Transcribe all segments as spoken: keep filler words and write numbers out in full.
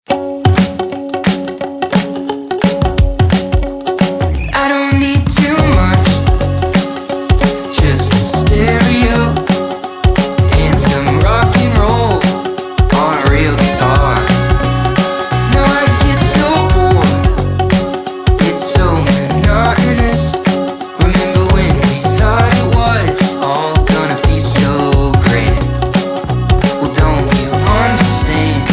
I don't need too much, just a stereo and some rock and roll on a real guitar. Now I get so bored, it's so monotonous. Remember when we thought it was all gonna be so great? Well, don't you understand?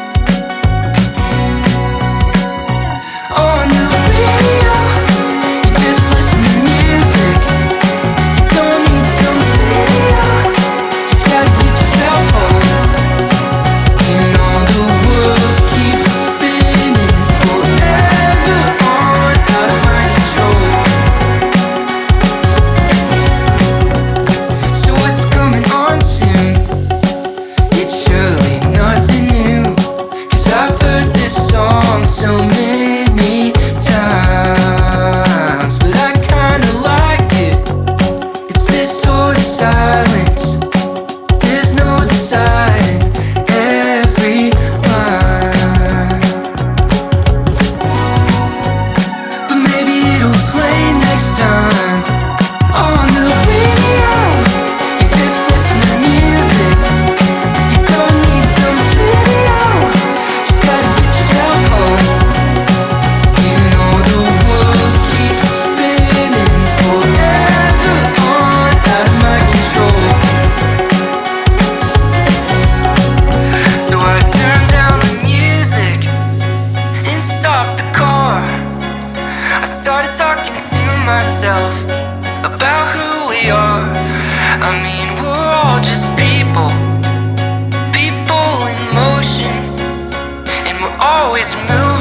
On the radio, you just listen to music. You don't need some video, just gotta get yourself home. And all the world keeps spinning forever on, out of my control. So what's coming on soon? It's surely nothing new, 'cause I've heard this song so many times. But I kinda like it, it's this sort of silence. There's no deciding every line. But maybe it'll play next time. On the radio, you just listen to music. You don't need some video, just gotta get yourself home. And all the world keeps spinning forever on, out of my control. So I turned down the music and stopped the car. I started talking to myself about who we are. I mean, we're all just people, people in motion, and we're always moving.